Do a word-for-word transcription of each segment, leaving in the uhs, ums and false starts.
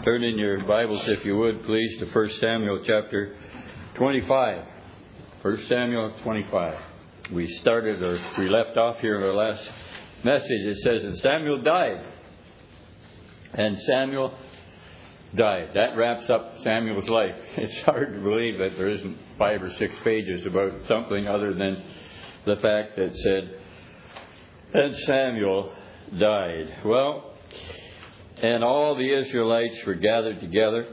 Turn in your Bibles, if you would, please, to First Samuel chapter twenty-five. First Samuel twenty-five. We started, or we left off here in our last message. It says, and Samuel died. And Samuel died. That wraps up Samuel's life. It's hard to believe that there isn't five or six pages about something other than the fact that said, and Samuel died. Well, and all the Israelites were gathered together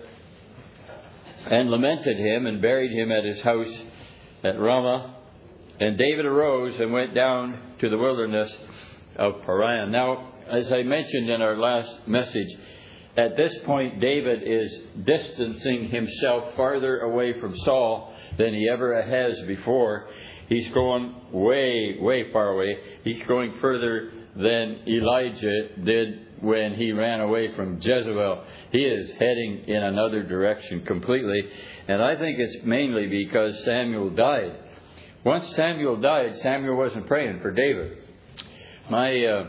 and lamented him and buried him at his house at Ramah. And David arose and went down to the wilderness of Paran. Now, as I mentioned in our last message, at this point David is distancing himself farther away from Saul than he ever has before. He's going way, way far away. He's going further than Elijah did when he ran away from Jezebel. He is heading in another direction completely. And I think it's mainly because Samuel died. Once Samuel died, Samuel wasn't praying for David. My uh,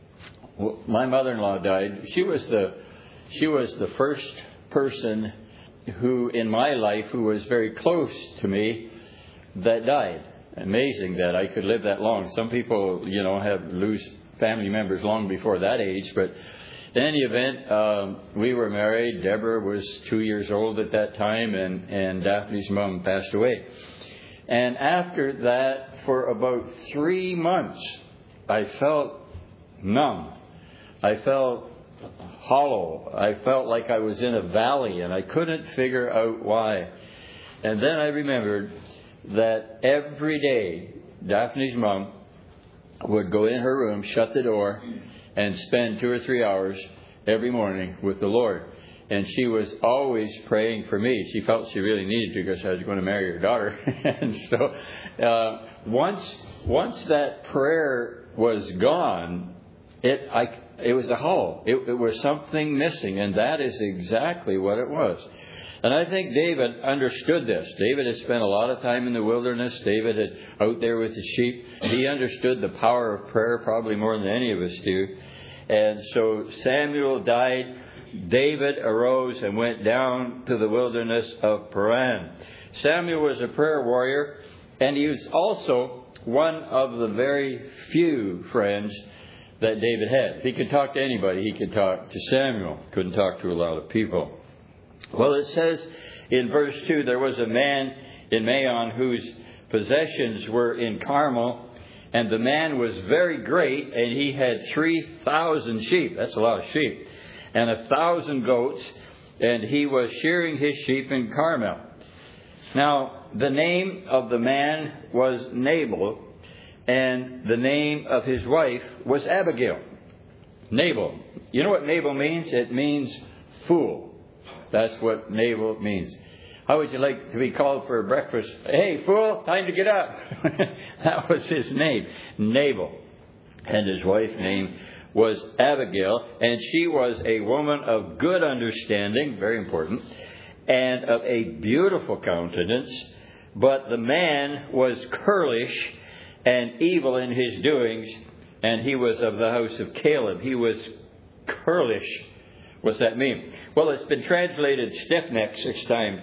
my mother-in-law died. She was the she was the first person who in my life who was very close to me that died. Amazing that I could live that long. Some people, you know, have lose family members long before that age. But in any event, um, we were married. Deborah was two years old at that time, and, and Daphne's mom passed away. And after that, for about three months, I felt numb. I felt hollow. I felt like I was in a valley, and I couldn't figure out why. And then I remembered that every day, Daphne's mom would go in her room, shut the door, and spend two or three hours every morning with the Lord. And she was always praying for me. She felt she really needed to because I was going to marry her daughter. And so uh, once once that prayer was gone, it I it was a hole. It, it was something missing, and that is exactly what it was. And I think David understood this. David had spent a lot of time in the wilderness. David had out there with the sheep. He understood the power of prayer probably more than any of us do. And so Samuel died. David arose and went down to the wilderness of Paran. Samuel was a prayer warrior, and he was also one of the very few friends that David had. If he could talk to anybody, he could talk to Samuel. Couldn't talk to a lot of people. Well, it says in verse two, there was a man in Maon whose possessions were in Carmel, and the man was very great, and he had three thousand sheep. That's a lot of sheep. And a thousand goats, and he was shearing his sheep in Carmel. Now, the name of the man was Nabal, and the name of his wife was Abigail. Nabal. You know what Nabal means? It means fool. That's what Nabal means. How would you like to be called for breakfast? Hey, fool, time to get up. That was his name, Nabal. And his wife's name was Abigail. And she was a woman of good understanding, very important, and of a beautiful countenance. But the man was churlish and evil in his doings, and he was of the house of Caleb. He was churlish. What's that mean? Well, it's been translated stiff-necked six times,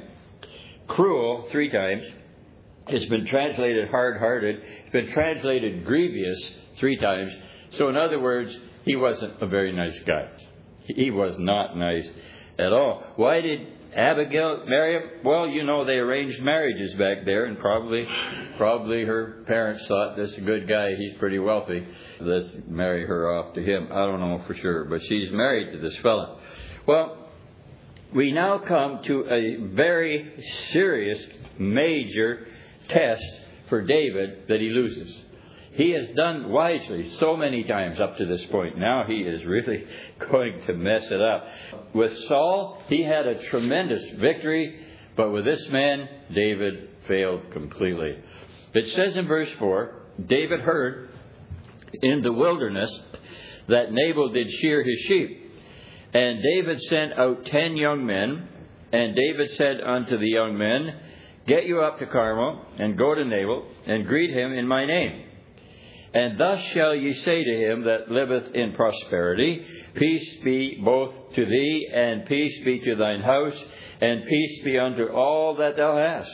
cruel three times. It's been translated hard-hearted. It's been translated grievous three times. So in other words, he wasn't a very nice guy. He was not nice at all. Why did Abigail marry him? Well, you know, they arranged marriages back there, and probably probably her parents thought, this is a good guy, he's pretty wealthy, let's marry her off to him. I don't know for sure, but she's married to this fella. Well, we now come to a very serious, major test for David that he loses. He has done wisely so many times up to this point. Now he is really going to mess it up. With Saul, he had a tremendous victory, but with this man, David failed completely. It says in verse four, David heard in the wilderness that Nabal did shear his sheep. And David sent out ten young men, and David said unto the young men, get you up to Carmel, and go to Nabal, and greet him in my name. And thus shall ye say to him that liveth in prosperity, Peace be both to thee, and peace be to thine house, and peace be unto all that thou hast.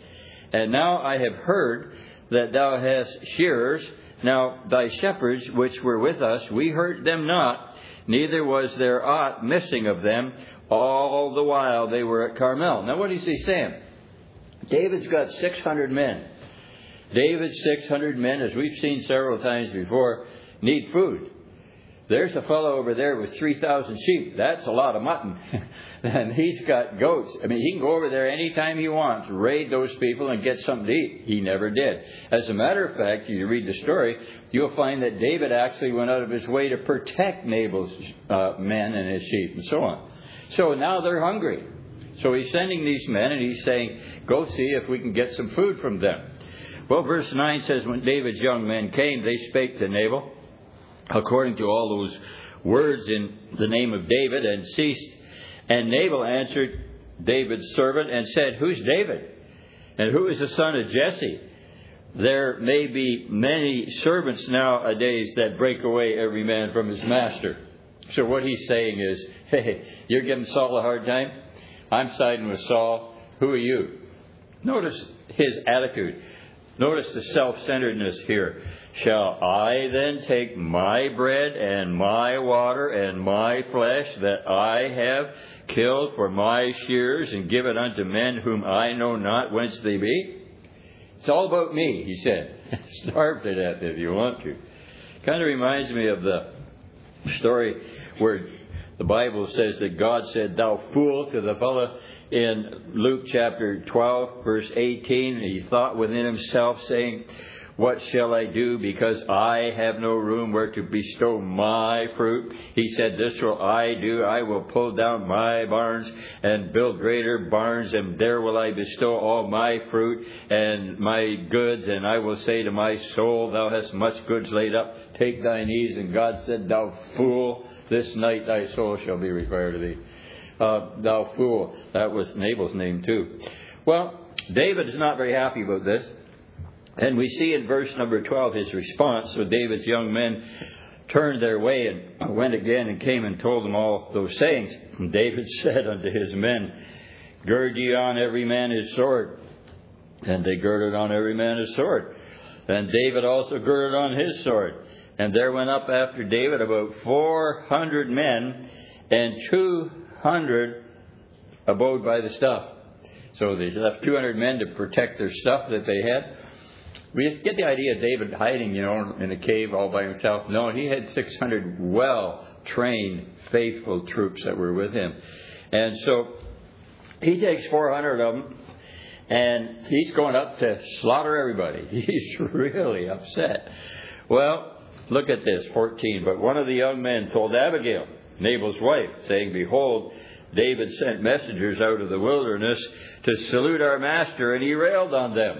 And now I have heard that thou hast shearers. Now thy shepherds which were with us, we hurt them not, neither was there aught missing of them, all the while they were at Carmel. Now what is he saying? David's got six hundred men. David's six hundred men, as we've seen several times before, need food. There's a fellow over there with three thousand sheep. That's a lot of mutton. And he's got goats. I mean, he can go over there anytime he wants, raid those people and get something to eat. He never did. As a matter of fact, if you read the story, you'll find that David actually went out of his way to protect Nabal's uh, men and his sheep and so on. So now they're hungry. So he's sending these men and he's saying, go see if we can get some food from them. Well, verse nine says, when David's young men came, they spake to Nabal, according to all those words in the name of David, and ceased. And Nabal answered David's servant and said, Who's David? And who is the son of Jesse? There may be many servants nowadays that break away every man from his master. So what he's saying is, hey, you're giving Saul a hard time? I'm siding with Saul. Who are you? Notice his attitude. Notice the self-centeredness here. Shall I then take my bread and my water and my flesh that I have killed for my shears and give it unto men whom I know not whence they be? It's all about me, he said. Starve to death if you want to. Kind of reminds me of the story where the Bible says that God said, Thou fool, to the fellow in Luke chapter twelve, verse eighteen. And he thought within himself, saying, What shall I do, because I have no room where to bestow my fruit? He said, This will I do. I will pull down my barns and build greater barns, and there will I bestow all my fruit and my goods. And I will say to my soul, Thou hast much goods laid up. Take thine ease. And God said, Thou fool, this night thy soul shall be required of thee. Uh, thou fool. That was Nabal's name too. Well, David is not very happy about this. And we see in verse number twelve his response. So David's young men turned their way and went again and came and told them all those sayings. And David said unto his men, Gird ye on every man his sword. And they girded on every man his sword. And David also girded on his sword. And there went up after David about four hundred men, and two hundred abode by the stuff. So they left two hundred men to protect their stuff that they had. We get the idea of David hiding, you know, in a cave all by himself. No, he had six hundred well-trained, faithful troops that were with him. And so he takes four hundred of them, and he's going up to slaughter everybody. He's really upset. Well, look at this, fourteen. But one of the young men told Abigail, Nabal's wife, saying, Behold, David sent messengers out of the wilderness to salute our master, and he railed on them.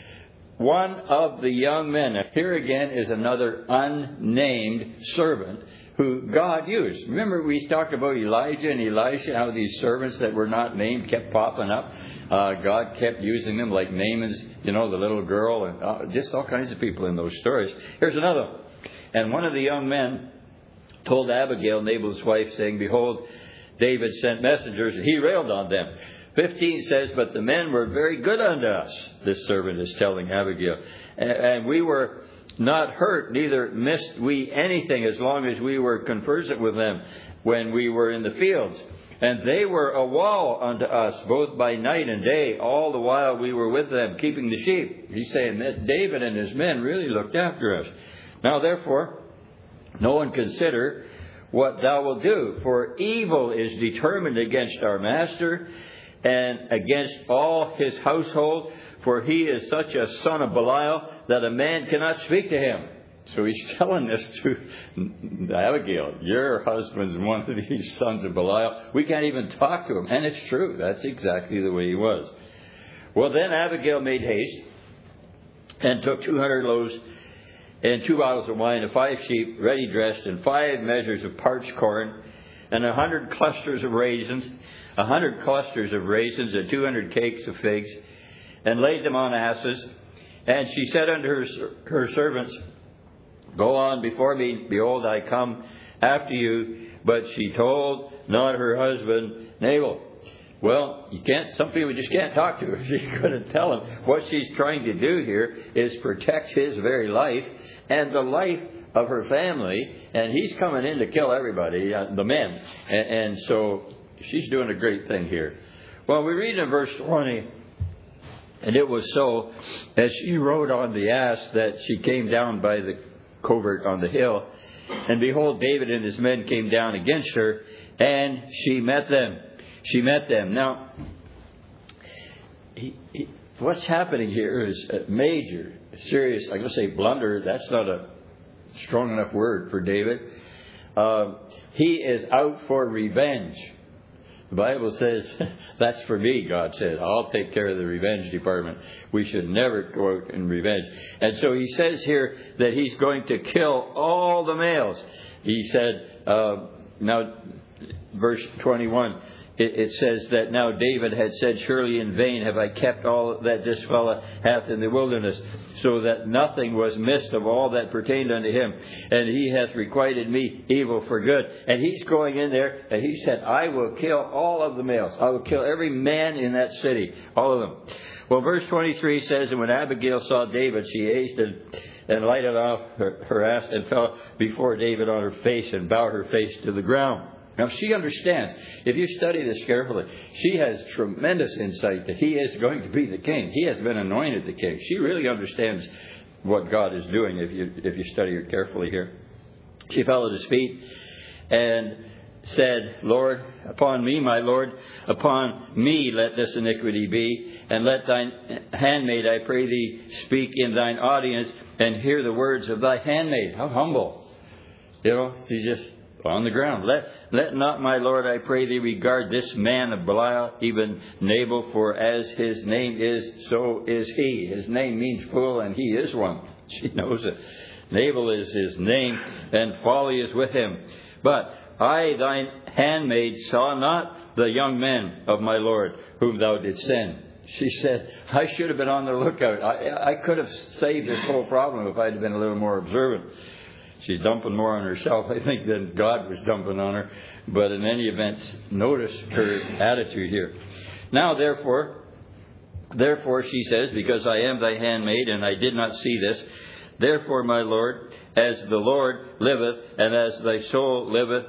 One of the young men, here again is another unnamed servant who God used. Remember we talked about Elijah and Elisha, how these servants that were not named kept popping up. Uh, God kept using them, like Naaman's, you know, the little girl, and uh, just all kinds of people in those stories. Here's another one. And one of the young men told Abigail, Nabal's wife, saying, Behold, David sent messengers, and he railed on them. fifteen says, But the men were very good unto us, this servant is telling Abigail. And, and we were not hurt, neither missed we anything, as long as we were conversant with them when we were in the fields. And they were a wall unto us, both by night and day, all the while we were with them, keeping the sheep. He's saying that David and his men really looked after us. Now therefore, no one consider what thou wilt do, for evil is determined against our master, and against all his household, for he is such a son of Belial that a man cannot speak to him. So he's telling this to Abigail. Your husband's one of these sons of Belial. We can't even talk to him. And it's true. That's exactly the way he was. Well, then Abigail made haste and took two hundred loaves and two bottles of wine and five sheep ready dressed and five measures of parched corn and a hundred clusters of raisins, a hundred clusters of raisins and two hundred cakes of figs, and laid them on asses. And she said unto her, her servants, Go on before me. Behold, I come after you. But she told not her husband Nabal. Well, you can't. Some people just can't talk to her. She's going to tell him what she's trying to do here is protect his very life and the life of her family. And he's coming in to kill everybody, uh, the men. And, and so she's doing a great thing here. Well, we read in verse twenty, and it was so, as she rode on the ass, that she came down by the covert on the hill. And behold, David and his men came down against her, and she met them. She met them. Now, he, he, what's happening here is a major, serious, I'm going to say blunder. That's not a strong enough word for David. Uh, he is out for revenge. The Bible says, that's for me, God said. I'll take care of the revenge department. We should never go out in revenge. And so he says here that he's going to kill all the males. He said, uh, now, verse twenty-one, it, it says that now David had said, surely in vain have I kept all that this fellow hath in the wilderness, so that nothing was missed of all that pertained unto him. And he hath requited me evil for good. And he's going in there, and he said, I will kill all of the males. I will kill every man in that city, all of them. Well, verse twenty-three says, and when Abigail saw David, she hasted and lighted off her, her ass and fell before David on her face and bowed her face to the ground. Now, she understands. If you study this carefully, she has tremendous insight that he is going to be the king. He has been anointed the king. She really understands what God is doing if you if you study it carefully here. She fell at his feet and said, Lord, upon me, my Lord, upon me let this iniquity be, and let thine handmaid, I pray thee, speak in thine audience and hear the words of thy handmaid. How humble. You know, she just on the ground. Let let not, my Lord, I pray thee, regard this man of Belial, even Nabal, for as his name is, so is he. His name means fool, and he is one. She knows it. Nabal is his name, and folly is with him. But I, thine handmaid, saw not the young men of my Lord, whom thou didst send. She said, I should have been on the lookout. I, I could have saved this whole problem if I had been a little more observant. She's dumping more on herself, I think, than God was dumping on her. But in any event, notice her attitude here. Now, therefore, therefore, she says, because I am thy handmaid, and I did not see this, therefore, my Lord, as the Lord liveth, and as thy soul liveth,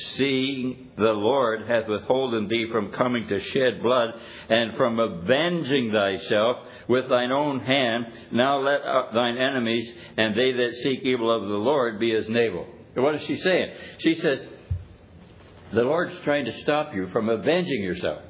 seeing the Lord hath withholden thee from coming to shed blood, and from avenging thyself with thine own hand, now let thine enemies and they that seek evil of the Lord be as Nabal. What is she saying? She says, the Lord's trying to stop you from avenging yourself.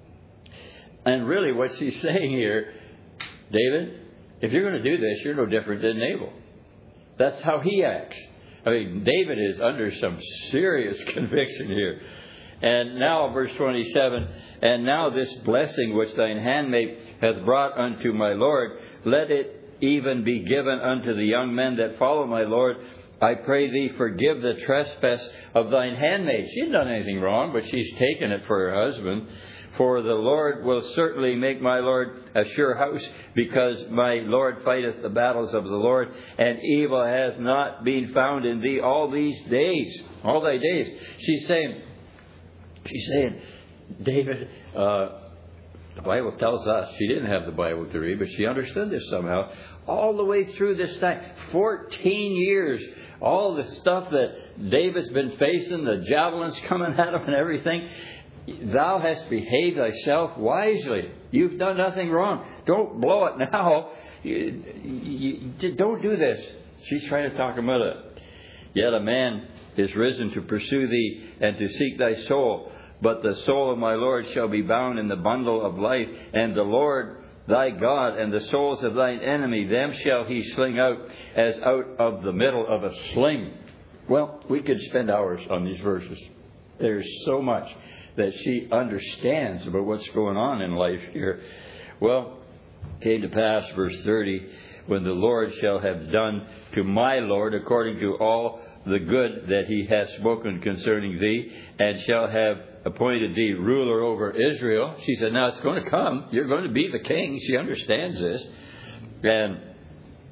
And really what she's saying here, David, if you're going to do this, you're no different than Nabal. That's how he acts. I mean, David is under some serious conviction here. And now, verse twenty-seven, and now this blessing which thine handmaid hath brought unto my Lord, let it even be given unto the young men that follow my Lord. I pray thee, forgive the trespass of thine handmaid. She hadn't done anything wrong, but she's taken it for her husband. For the Lord will certainly make my Lord a sure house, because my Lord fighteth the battles of the Lord, and evil hath not been found in thee all these days, all thy days. She's saying, she's saying, David, uh, the Bible tells us, she didn't have the Bible to read, but she understood this somehow, all the way through this time, fourteen years, all the stuff that David's been facing, the javelins coming at him and everything. Thou hast behaved thyself wisely. You've done nothing wrong. Don't blow it now. You, you, don't do this. She's trying to talk him out of it. Yet a man is risen to pursue thee and to seek thy soul. But the soul of my Lord shall be bound in the bundle of life. And the Lord thy God and the souls of thine enemy, them shall he sling out as out of the middle of a sling. Well, we could spend hours on these verses. There's so much that she understands about what's going on in life here. Well, came to pass, verse thirty, when the Lord shall have done to my Lord according to all the good that he hath spoken concerning thee, and shall have appointed thee ruler over Israel. She said, now it's going to come. You're going to be the king. She understands this. And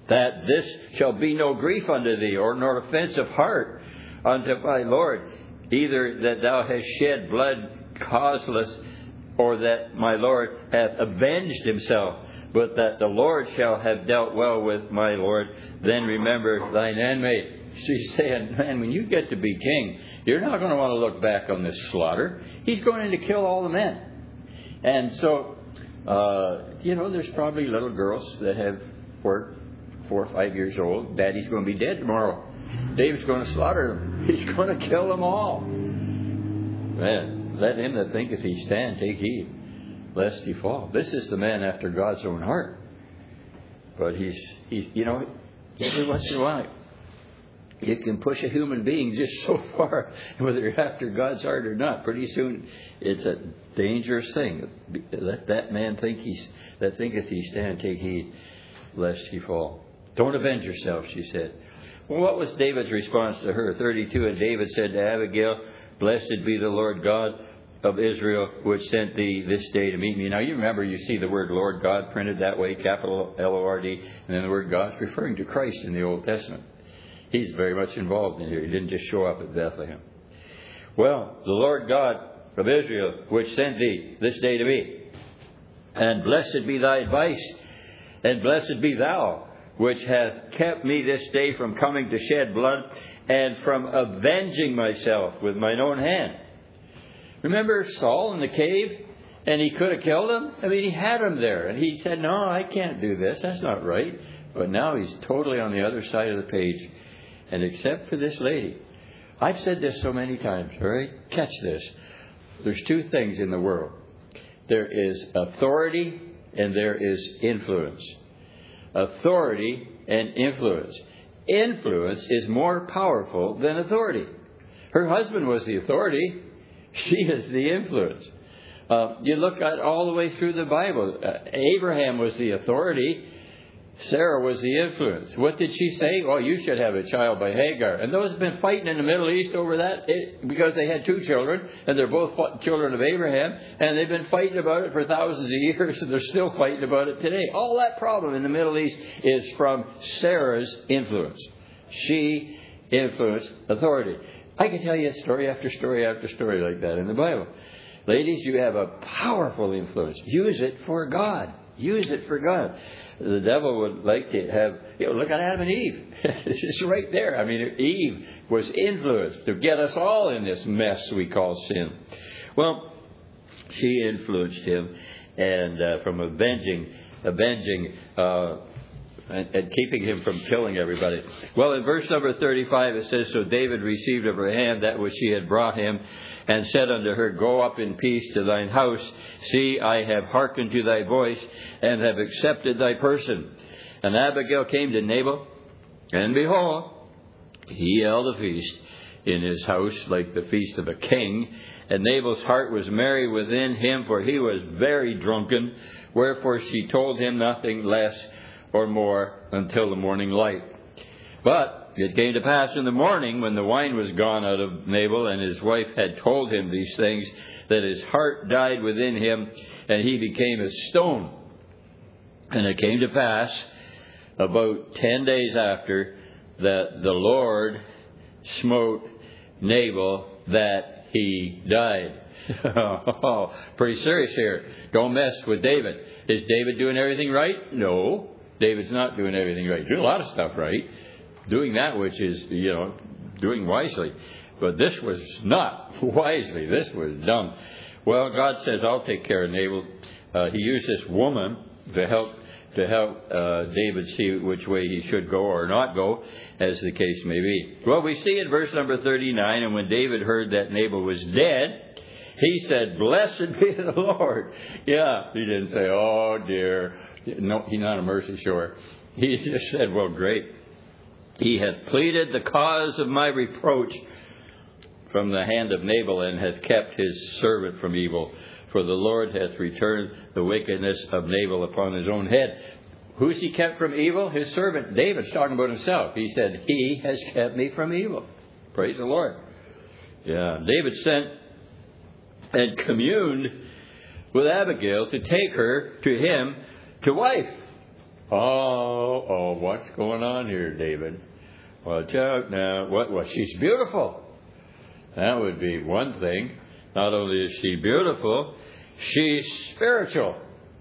that this shall be no grief unto thee, or nor offense of heart unto my Lord, either that thou hast shed blood causeless, or that my Lord hath avenged himself, but that the Lord shall have dealt well with my Lord. Then remember thine handmaid. She's saying, man, when you get to be king, you're not going to want to look back on this slaughter. He's going to kill all the men. And so, uh, you know, there's probably little girls that have four, four or five years old. Daddy's going to be dead tomorrow. David's going to slaughter them. He's going to kill them all. Man, let him that thinketh he stand take heed, lest he fall. This is the man after God's own heart. But he's, he's you know, every once in a while, you can push a human being just so far, whether you're after God's heart or not. Pretty soon, it's a dangerous thing. Let that man think he's, that thinketh he stand take heed, lest he fall. Don't avenge yourself, she said. Well, what was David's response to her? thirty-two, and David said to Abigail, blessed be the Lord God of Israel, which sent thee this day to meet me. Now, you remember, you see the word Lord God printed that way, capital L O R D, and then the word God's referring to Christ in the Old Testament. He's very much involved in here. He didn't just show up at Bethlehem. Well, the Lord God of Israel, which sent thee this day to me, and blessed be thy advice, and blessed be thou, which hath kept me this day from coming to shed blood, and from avenging myself with mine own hand. Remember Saul in the cave? And he could have killed him? I mean, he had him there. And he said, no, I can't do this. That's not right. But now he's totally on the other side of the page. And except for this lady. I've said this so many times, all right? Catch this. There's two things in the world. There is authority and there is influence. Authority and influence. Influence is more powerful than authority. Her husband was the authority. She is the influence. Uh, you look at all the way through the Bible. Uh, Abraham was the authority. Sarah was the influence. What did she say? Oh, you should have a child by Hagar. And those have been fighting in the Middle East over that it, because they had two children, and they're both children of Abraham, and they've been fighting about it for thousands of years, and they're still fighting about it today. All that problem in the Middle East is from Sarah's influence. She influenced authority. I can tell you story after story after story like that in the Bible. Ladies, you have a powerful influence. Use it for God. Use it for God. The devil would like to have, you know, look at Adam and Eve. It's right there. I mean, Eve was influenced to get us all in this mess we call sin. Well, she influenced him, and uh, from avenging, avenging, uh, and, and keeping him from killing everybody. Well, in verse number thirty-five, it says, so David received of her hand that which she had brought him, and said unto her, go up in peace to thine house. See, I have hearkened to thy voice, and have accepted thy person. And Abigail came to Nabal, and behold, he held a feast in his house, like the feast of a king. And Nabal's heart was merry within him, for he was very drunken. Wherefore she told him nothing less or more until the morning light. But it came to pass in the morning, when the wine was gone out of Nabal, and his wife had told him these things, that his heart died within him, and he became a stone. And it came to pass, about ten days after, that the Lord smote Nabal, that he died. Oh, pretty serious here. Don't mess with David. Is David doing everything right? No. David's not doing everything right. He's doing a lot of stuff right. Doing that which is, you know, doing wisely. But this was not wisely. This was dumb. Well, God says, I'll take care of Nabal. Uh, he used this woman to help to help uh, David see which way he should go or not go, as the case may be. Well, we see in verse number thirty-nine, and when David heard that Nabal was dead, he said, blessed be the Lord. Yeah, he didn't say, oh dear. No, he's not a mercy shower. He just said, well, great. He hath pleaded the cause of my reproach from the hand of Nabal, and hath kept his servant from evil. For the Lord hath returned the wickedness of Nabal upon his own head. Who's he kept from evil? His servant. David's talking about himself. He said, he has kept me from evil. Praise the Lord. Yeah. David sent and communed with Abigail to take her to him to wife. Oh, oh, what's going on here, David? Watch out now. What? Well, she's beautiful. That would be one thing. Not only is she beautiful, she's spiritual.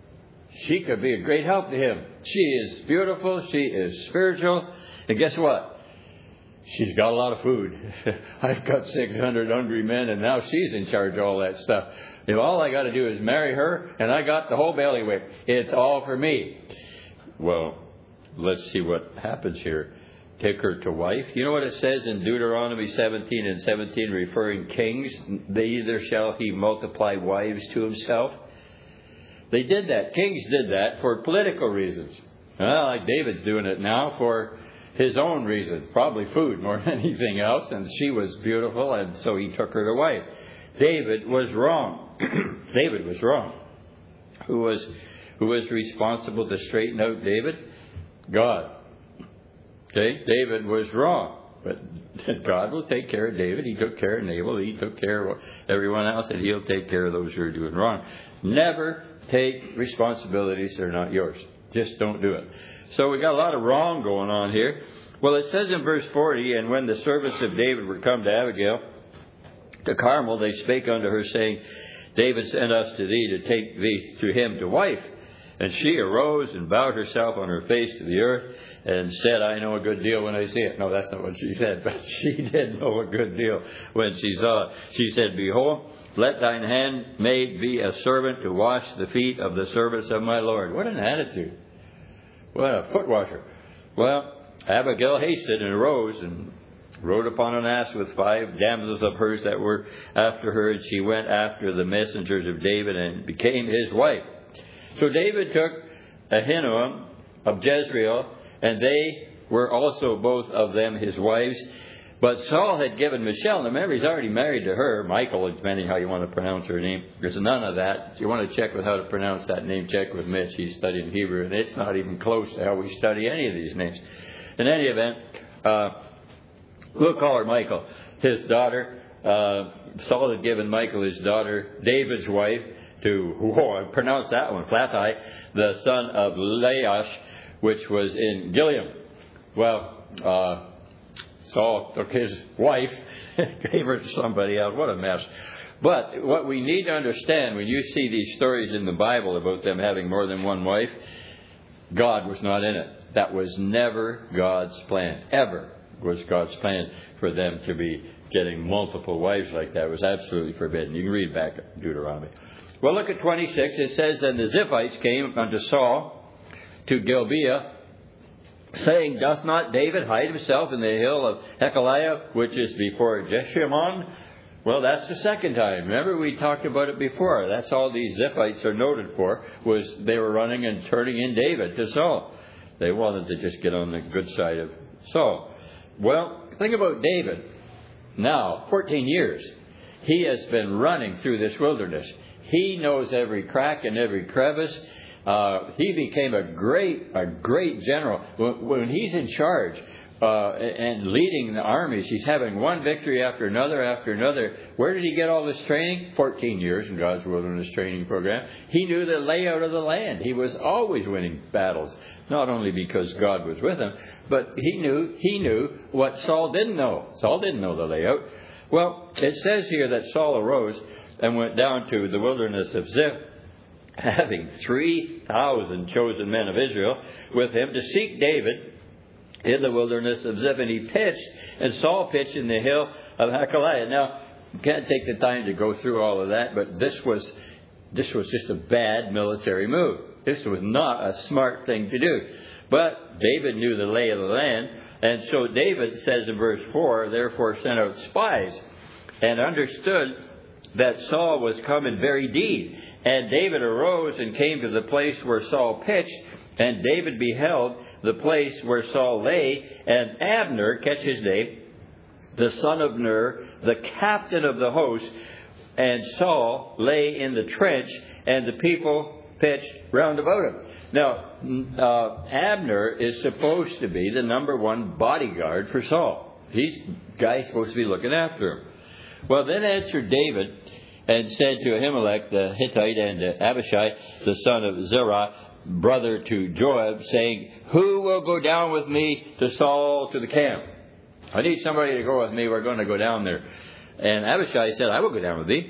She could be a great help to him. She is beautiful. She is spiritual. And guess what? She's got a lot of food. I've got six hundred hungry men, and now she's in charge of all that stuff. If all I got to do is marry her, and I got the whole bailiwick. It's all for me. Well, let's see what happens here. Take her to wife. You know what it says in Deuteronomy seventeen and seventeen, referring kings? Neither shall he multiply wives to himself. They did that. Kings did that for political reasons. Well, like David's doing it now for his own reasons. Probably food more than anything else. And she was beautiful, and so he took her to wife. David was wrong. David was wrong. Who was, who was responsible to straighten out David? God. Okay, David was wrong, but God will take care of David. He took care of Nabal. He took care of everyone else, and he'll take care of those who are doing wrong. Never take responsibilities that are not yours. Just don't do it. So we got a lot of wrong going on here. Well, it says in verse forty, and when the servants of David were come to Abigail, to Carmel, they spake unto her, saying, David sent us to thee to take thee to him to wife. And she arose and bowed herself on her face to the earth and said, I know a good deal when I see it. No, that's not what she said, but she did know a good deal when she saw it. She said, Behold, let thine handmaid be a servant to wash the feet of the servants of my Lord. What an attitude. What a foot washer. Well, Abigail hasted and arose and rode upon an ass with five damsels of hers that were after her. And she went after the messengers of David and became his wife. So David took Ahinoam of Jezreel, and they were also both of them his wives. But Saul had given Michal. Now remember, he's already married to her, Michael, depending how you want to pronounce her name. There's none of that. If you want to check with how to pronounce that name, check with Mitch. He's studying Hebrew, and it's not even close to how we study any of these names. In any event, uh, we'll call her Michael. His daughter, uh, Saul had given Michael his daughter, David's wife, to, whoa, I pronounced that one, Flatai, the son of Laish, which was in Gilead. Well, uh, Saul took his wife, gave her to somebody else. What a mess. But what we need to understand, when you see these stories in the Bible about them having more than one wife, God was not in it. That was never God's plan. Ever was God's plan for them to be getting multiple wives like that. It was absolutely forbidden. You can read back Deuteronomy. Well, look at twenty-six. It says, Then the Ziphites came unto Saul to Gibeah, saying, Doth not David hide himself in the hill of Hekeliah, which is before Jeshimon? Well, that's the second time. Remember, we talked about it before. That's all these Ziphites are noted for, was they were running and turning in David to Saul. They wanted to just get on the good side of Saul. Well, think about David. Now, fourteen years, he has been running through this wilderness. He knows every crack and every crevice. Uh, he became a great, a great general. When, when he's in charge uh, and leading the armies, he's having one victory after another after another. Where did he get all this training? fourteen years in God's wilderness training program. He knew the layout of the land. He was always winning battles, not only because God was with him, but he knew he knew what Saul didn't know. Saul didn't know the layout. Well, it says here that Saul arose and went down to the wilderness of Ziph, having three thousand chosen men of Israel with him to seek David in the wilderness of Ziph. And he pitched, and Saul pitched in the hill of Hekeliah. Now, you can't take the time to go through all of that, but this was this was just a bad military move. This was not a smart thing to do. But David knew the lay of the land, and so David says in verse four, therefore sent out spies, and understood that Saul was come in very deed. And David arose and came to the place where Saul pitched, and David beheld the place where Saul lay, and Abner, catch his name, the son of Ner, the captain of the host, and Saul lay in the trench, and the people pitched round about him. Now, uh, Abner is supposed to be the number one bodyguard for Saul. He's the guy supposed to be looking after him. Well, then answered David and said to Ahimelech the Hittite and to Abishai the son of Zerah, brother to Joab, saying, "Who will go down with me to Saul to the camp? I need somebody to go with me. We're going to go down there." And Abishai said, "I will go down with thee."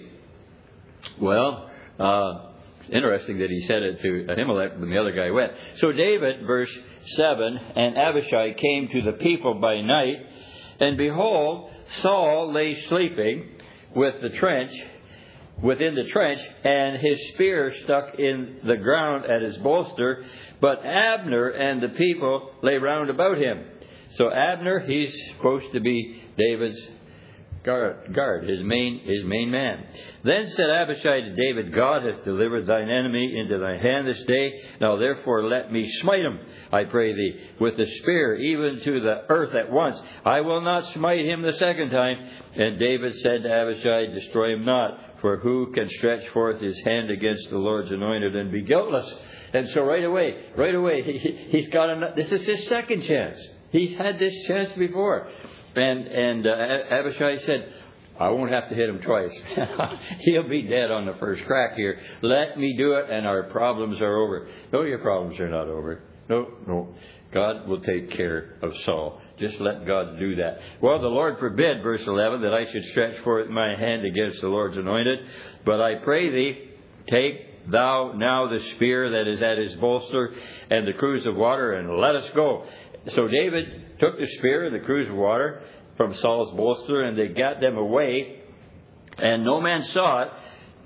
Well, uh, interesting that he said it to Ahimelech when the other guy went. So David, verse seven, "And Abishai came to the people by night, and behold, Saul lay sleeping with the trench, within the trench, and his spear stuck in the ground at his bolster, but Abner and the people lay round about him." So Abner, he's supposed to be David's guard, guard his main his main man. "Then said Abishai to David, God has delivered thine enemy into thy hand this day. Now therefore let me smite him, I pray thee, with the spear, even to the earth at once. I will not smite him the second time." And David said to Abishai, "Destroy him not, for who can stretch forth his hand against the Lord's anointed and be guiltless?" And so right away, right away, he, he's got enough. This is his second chance. He's had this chance before. And and uh, Abishai said, "I won't have to hit him twice. He'll be dead on the first crack here. Let me do it and our problems are over." No, your problems are not over. No, no. God will take care of Saul. Just let God do that. "Well, the Lord forbid," verse eleven, "that I should stretch forth my hand against the Lord's anointed. But I pray thee, take thou now the spear that is at his bolster and the cruse of water, and let us go." So David took the spear and the cruse of water from Saul's bolster, and they got them away. And no man saw it,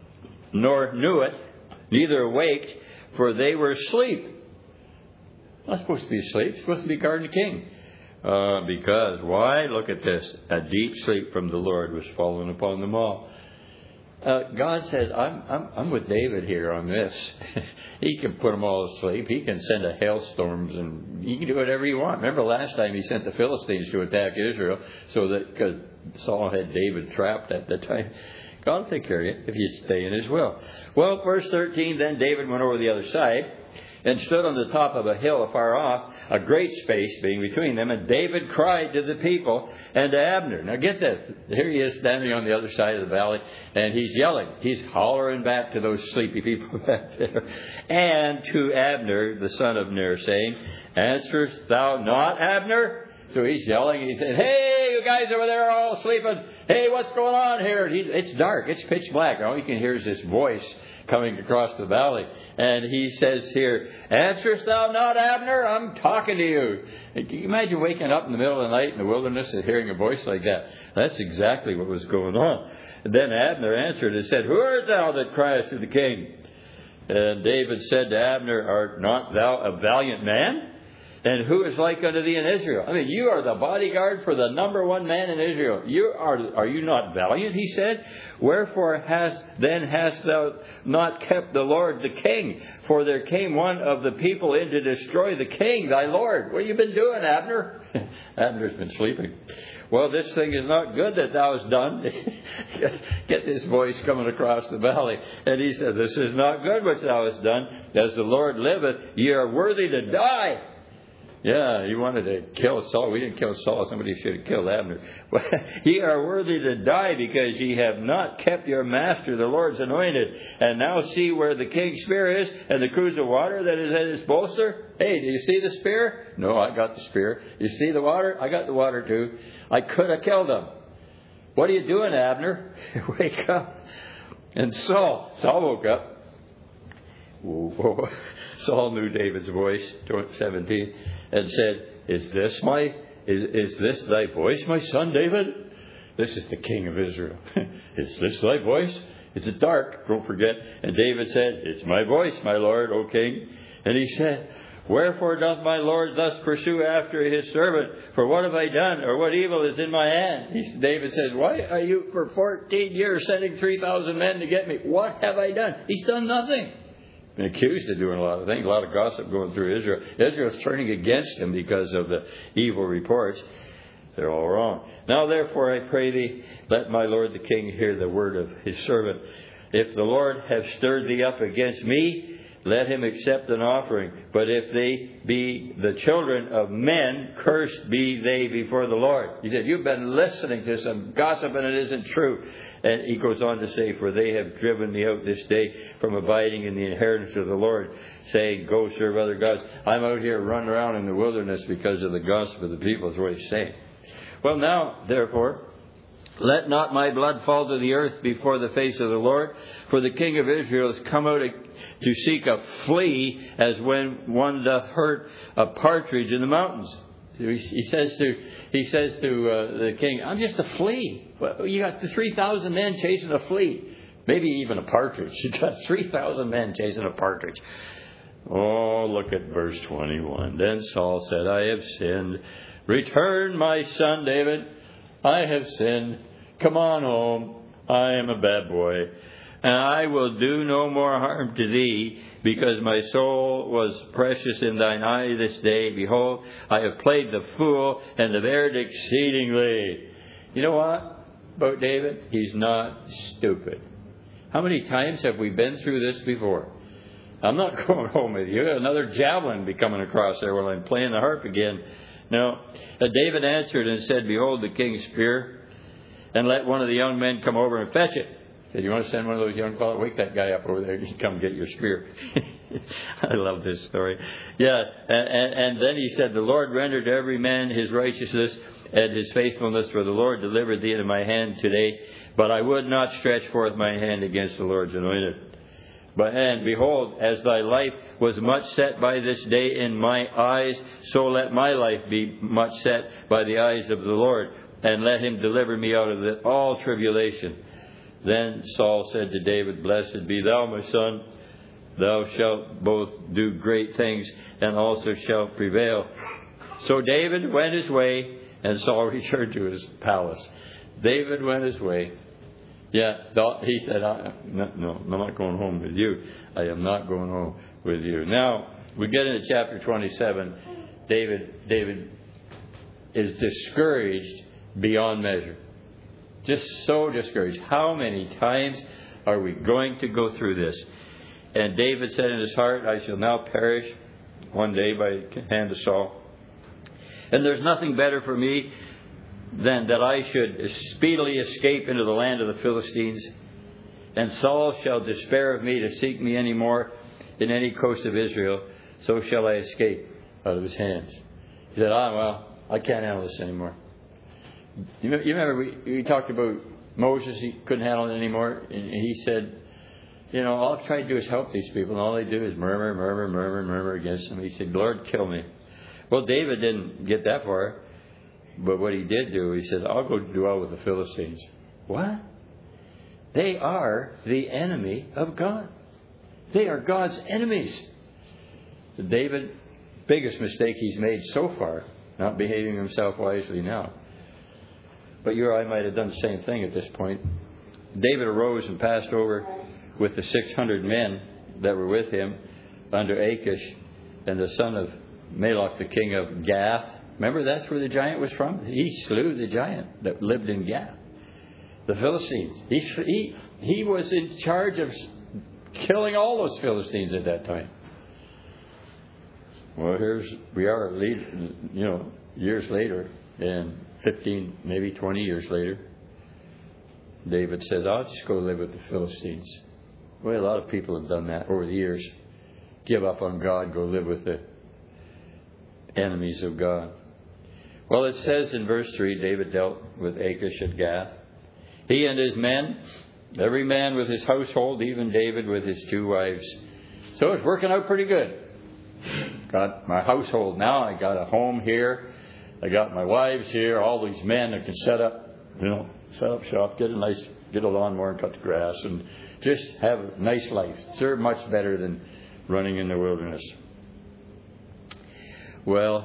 nor knew it, neither awaked, for they were asleep. Not supposed to be asleep. It's supposed to be guarding the king. Uh, because, why? Look at this. A deep sleep from the Lord was fallen upon them all. Uh, God says, I'm, I'm, I'm with David here on this. He can put them all asleep. He can send a hailstorms, and he can do whatever he wants. Remember last time he sent the Philistines to attack Israel, so that because Saul had David trapped at the time. God will take care of you if you stay in his will. Well, verse thirteen, "Then David went over the other side, and stood on the top of a hill afar off, a great space being between them. And David cried to the people and to Abner." Now get this. Here he is standing on the other side of the valley, and he's yelling. He's hollering back to those sleepy people back there. "And to Abner, the son of Ner, saying, Answerest thou not, Abner?" So he's yelling. He said, "Hey, you guys over there are all sleeping. Hey, what's going on here?" He, it's dark. It's pitch black. All you can hear is this voice coming across the valley. And he says here, "Answerest thou not, Abner? I'm talking to you." Can you imagine waking up in the middle of the night in the wilderness and hearing a voice like that? That's exactly what was going on. And then Abner answered and said, "Who art thou that criest to the king?" And David said to Abner, "Art not thou a valiant man? And who is like unto thee in Israel?" I mean, you are the bodyguard for the number one man in Israel. You are, are you not valiant? He said. "Wherefore hast, then hast thou not kept the Lord the king? For there came one of the people in to destroy the king, thy Lord." What have you been doing, Abner? Abner's been sleeping. "Well, this thing is not good that thou hast done." Get this voice coming across the valley. And he said, "This is not good which thou hast done. As the Lord liveth, ye are worthy to die." Yeah, he wanted to kill Saul. We didn't kill Saul. Somebody should have killed Abner. "Ye are worthy to die, because ye have not kept your master, the Lord's anointed. And now see where the king's spear is, and the cruse of water that is at his bolster." Hey, do you see the spear? No, I got the spear. You see the water? I got the water too. I could have killed him. What are you doing, Abner? Wake up. And Saul, Saul woke up. Whoa, whoa. Saul knew David's voice, seventeen, and said, Is this my, is, is this thy voice, my son David? This is the king of Israel. Is this thy voice? Is it dark? Don't forget. And David said, It's my voice, my lord, O king. And he said, Wherefore doth my lord thus pursue after his servant? For what have I done, or what evil is in my hand? He, David says, Why are you for fourteen years sending three thousand men to get me? What have I done? He's done nothing. Been accused of doing a lot of things, a lot of gossip going through Israel. Israel's turning against him because of the evil reports. They're all wrong. Now therefore I pray thee, let my lord the king hear the word of his servant. If the Lord have stirred thee up against me, let him accept an offering. But if they be the children of men, cursed be they before the Lord. He said, you've been listening to some gossip and it isn't true. And he goes on to say, for they have driven me out this day from abiding in the inheritance of the Lord, saying, go serve other gods. I'm out here running around in the wilderness because of the gossip of the people, is what he's saying. Well, now, therefore, let not my blood fall to the earth before the face of the Lord, for the king of Israel has come out to seek a flea, as when one doth hurt a partridge in the mountains. He says to he says to uh, the king, I'm just a flea. Well, you got the three thousand men chasing a flea, maybe even a partridge. You got three thousand men chasing a partridge. Oh, look at verse twenty-one. Then Saul said, I have sinned. Return, my son David. I have sinned. Come on home. I am a bad boy. And I will do no more harm to thee, because my soul was precious in thine eye this day. Behold, I have played the fool and have erred exceedingly. You know what about David? He's not stupid. How many times have we been through this before? I'm not going home with you. Another javelin be coming across there while I'm playing the harp again. No. Uh, David answered and said, behold the king's spear, and let one of the young men come over and fetch it. He said, you want to send one of those young fellows? Wake that guy up over there. You can come get your spear. I love this story. Yeah. And, and, and then he said, the Lord rendered to every man his righteousness and his faithfulness, for the Lord delivered thee into my hand today. But I would not stretch forth my hand against the Lord's anointed. But and behold, as thy life was much set by this day in my eyes, so let my life be much set by the eyes of the Lord, and let him deliver me out of the, all tribulation. Then Saul said to David, blessed be thou, my son. Thou shalt both do great things, and also shalt prevail. So David went his way, and Saul returned to his palace. David went his way. Yeah, he said, I, no, no, I'm not going home with you. I am not going home with you. Now, we get into chapter twenty-seven. David, David is discouraged beyond measure. Just so discouraged. How many times are we going to go through this? And David said in his heart, I shall now perish one day by the hand of Saul. And there's nothing better for me than that I should speedily escape into the land of the Philistines. And Saul shall despair of me to seek me any more in any coast of Israel. So shall I escape out of his hands. He said, ah, well, I can't handle this anymore. You remember we, we talked about Moses. He couldn't handle it anymore. And he said, you know, all I try to do is help these people. And all they do is murmur, murmur, murmur, murmur against him. He said, Lord, kill me. Well, David didn't get that far. But what he did do, he said, I'll go dwell with the Philistines. What? They are the enemy of God. They are God's enemies. David, biggest mistake he's made so far, not behaving himself wisely now. But you or I might have done the same thing at this point. David arose and passed over with the six hundred men that were with him under Achish and the son of Malach, the king of Gath. Remember, that's where the giant was from? He slew the giant that lived in Gath. The Philistines. He, he, he was in charge of killing all those Philistines at that time. Well, here's we are, you know, years later, and fifteen, maybe twenty years later, David says, I'll just go live with the Philistines. Well, a lot of people have done that over the years. Give up on God, go live with the enemies of God. Well, it says in verse three, David dealt with Achish at Gath. He and his men, every man with his household, even David with his two wives. So it's working out pretty good. Got my household now. I got a home here. I got my wives here. All these men that can set up, you know, set up shop, get a nice, get a lawnmower and cut the grass, and just have a nice life. They're much better than running in the wilderness. Well,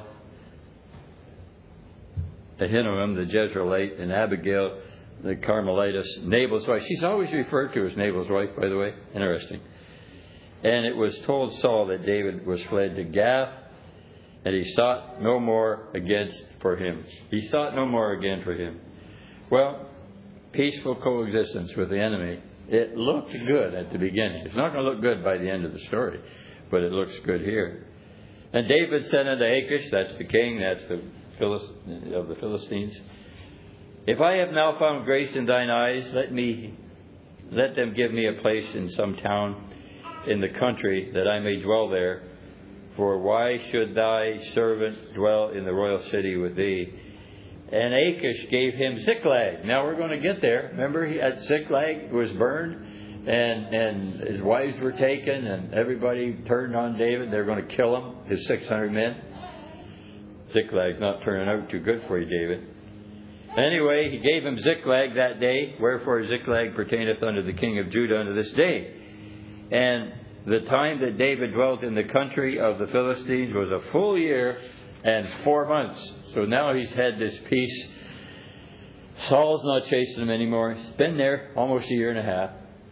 Ahinoam, the Jezreelite, and Abigail, the Carmelitess, Nabal's wife. She's always referred to as Nabal's wife, by the way. Interesting. And it was told Saul that David was fled to Gath, and he sought no more against for him. He sought no more again for him. Well, peaceful coexistence with the enemy It looked good at the beginning. It's not going to look good by the end of the story, but it looks good here. And David said unto Achish, that's the king, that's the Philist- of the Philistines, if I have now found grace in thine eyes, let me, let them give me a place in some town in the country, that I may dwell there. For why should thy servant dwell in the royal city with thee? And Achish gave him Ziklag. Now we're going to get there. Remember, he at Ziklag was burned, and and his wives were taken, and everybody turned on David. They're going to kill him, his six hundred men. Ziklag's not turning out too good for you, David. Anyway, he gave him Ziklag that day. Wherefore Ziklag pertaineth unto the king of Judah unto this day. And the time that David dwelt in the country of the Philistines was a full year and four months. So now he's had this peace. Saul's not chasing him anymore. He's been there almost a year and a half.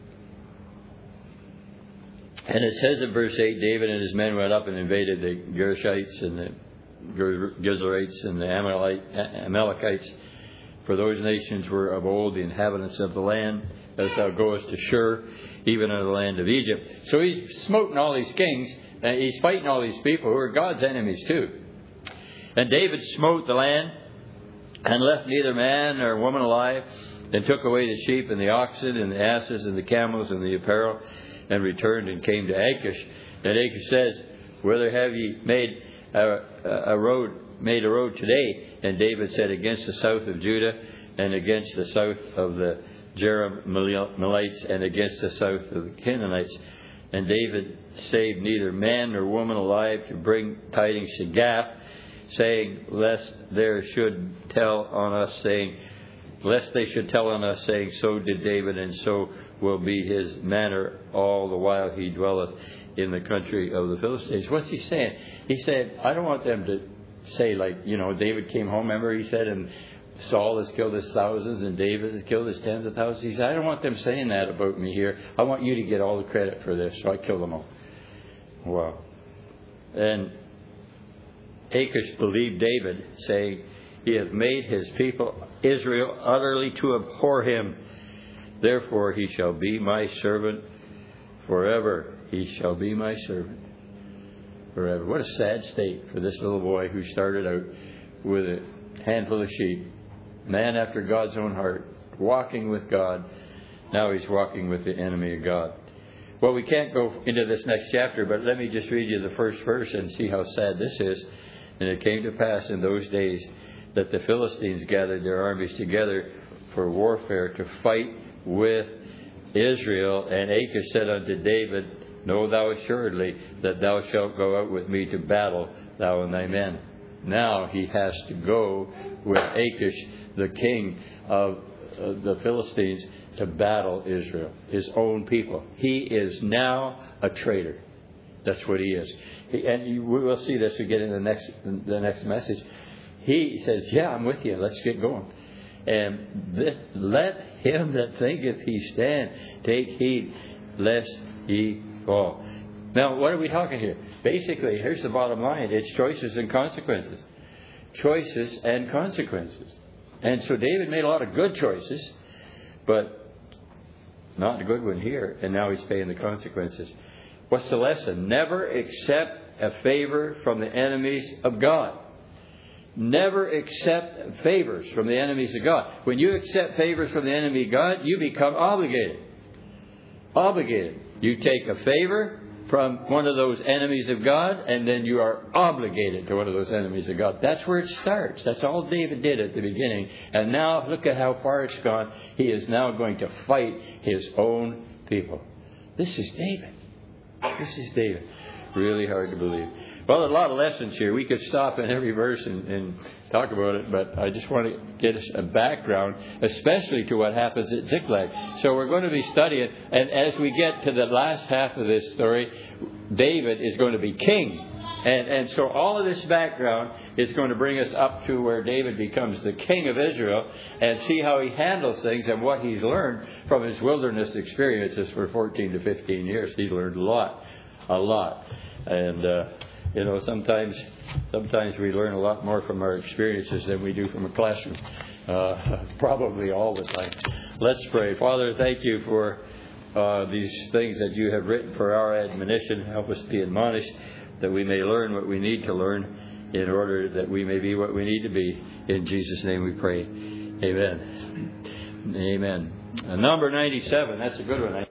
And it says in verse eight, David and his men went up and invaded the Gershites and the Gizlarites and the Amalekites. For those nations were of old the inhabitants of the land, as thou goest to Shur, even in the land of Egypt. So he's smoting all these kings, and he's fighting all these people who are God's enemies too. And David smote the land, and left neither man nor woman alive, and took away the sheep and the oxen and the asses and the camels and the apparel, and returned and came to Achish. And Achish says, whither have ye made a, a road, made a road today? And David said, against the south of Judah, and against the south of the Jerahmeelites, and against the south of the Canaanites. And David saved neither man nor woman alive to bring tidings to Gath, saying, lest there should tell on us, saying, lest they should tell on us, saying, so did David, and so will be his manner all the while he dwelleth in the country of the Philistines. What's he saying? He said, I don't want them to say, like, you know, David came home, remember he said, and Saul has killed his thousands and David has killed his tens of thousands. He said, I don't want them saying that about me here. I want you to get all the credit for this. So I killed them all. Wow. And Achish believed David, saying, he hath made his people Israel utterly to abhor him. Therefore he shall be my servant forever. He shall be my servant forever. What a sad state for this little boy who started out with a handful of sheep. Man after God's own heart, walking with God. Now he's walking with the enemy of God. Well, we can't go into this next chapter, but let me just read you the first verse and see how sad this is. And it came to pass in those days that the Philistines gathered their armies together for warfare to fight with Israel. And Achish said unto David, know thou assuredly that thou shalt go out with me to battle, thou and thy men. Now he has to go with Achish, the king of uh, the Philistines, to battle Israel, his own people. He is now a traitor. That's what he is. He, and you, we will see this again in the next the next message. He says, yeah, I'm with you. Let's get going. And this, let him that thinketh he stand take heed lest he fall. Now, what are we talking here? Basically, here's the bottom line. It's choices and consequences. Choices and consequences. And so David made a lot of good choices, but not a good one here. And now he's paying the consequences. What's the lesson? Never accept a favor from the enemies of God. Never accept favors from the enemies of God. When you accept favors from the enemy of God, you become obligated. Obligated. You take a favor from one of those enemies of God, and then you are obligated to one of those enemies of God. That's where it starts. That's all David did at the beginning. And now look at how far it's gone. He is now going to fight his own people. This is David. This is David. Really hard to believe. Well, a lot of lessons here. We could stop in every verse and, and talk about it, but I just want to get us a background, especially to what happens at Ziklag. So we're going to be studying, and as we get to the last half of this story, David is going to be king. And, and so all of this background is going to bring us up to where David becomes the king of Israel, and see how he handles things and what he's learned from his wilderness experiences for fourteen to fifteen years. He learned a lot, a lot. And, uh, you know, sometimes sometimes we learn a lot more from our experiences than we do from a classroom. Uh, probably all the time. Let's pray. Father, thank you for uh, these things that you have written for our admonition. Help us to be admonished, that we may learn what we need to learn in order that we may be what we need to be. In Jesus' name we pray. Amen. Amen. Uh, number ninety-seven. That's a good one.